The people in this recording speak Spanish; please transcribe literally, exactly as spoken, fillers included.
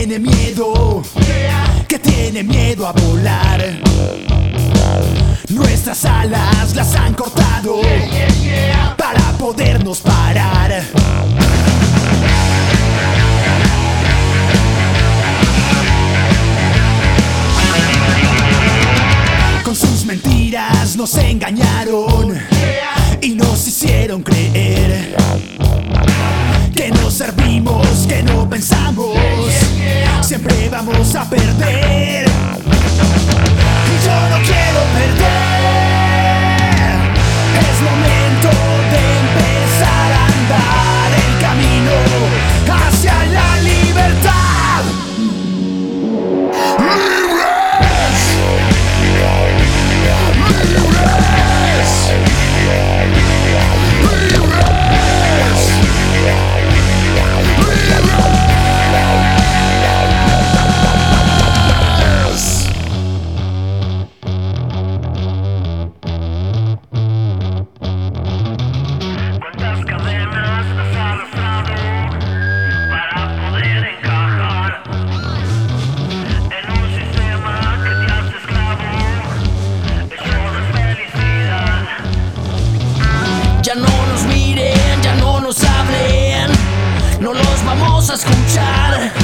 tiene miedo, que tiene miedo a volar. Nuestras alas las han cortado para podernos parar. Con sus mentiras nos engañaron y nos hicieron creer que no servimos, que no pensamos, siempre vamos a perder. Y yo no quiero perder. Es momento de empezar a andar el camino hacia la libertad. ¡Libres! Ya no nos miren, ya no nos hablen, no los vamos a escuchar.